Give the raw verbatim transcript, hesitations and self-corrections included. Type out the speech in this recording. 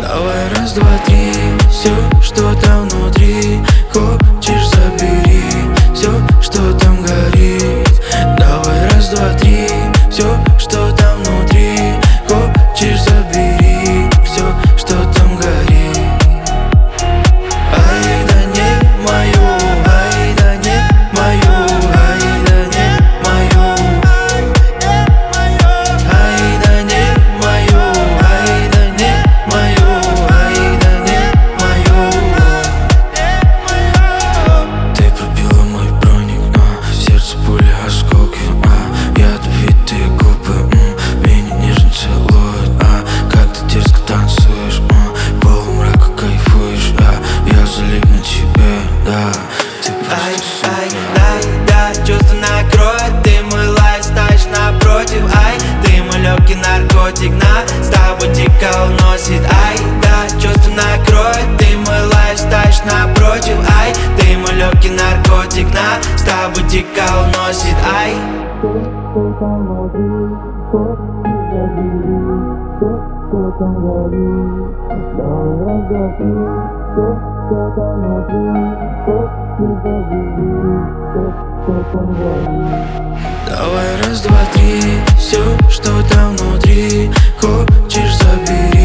Давай раз, два, три, все, что там внутри. Хочешь, забери все, что там горит. Давай раз, два, три, все, что там внутри. Хочешь, забери все, что там горит. Ай, да не мое, ай, да не мое, ай, да не мое, ай, да не мое, ай, да не мое, ай, да не мое. Ты пробила мой броник, а, сердце пули, осколки, а, ядовитые губы, м, вене нежно целуют, а, как ты дерзко танцуешь, а, полумрака кайфуешь, а, я залип на тебе, да. Ты Ай, просто ай, супер. да, да, чувство накроет. Ты мой лайф, стоишь напротив. Ай, ты мой легкий наркотик. На, с тобой дико уносит. Ай, да, чувство накроет. Ты мой лайф, стоишь напротив. Ай, ты мой легкий наркотик. На, с тобой дико уносит. Ай, давай раз, два, три, все, что там внутри. Хочешь, забери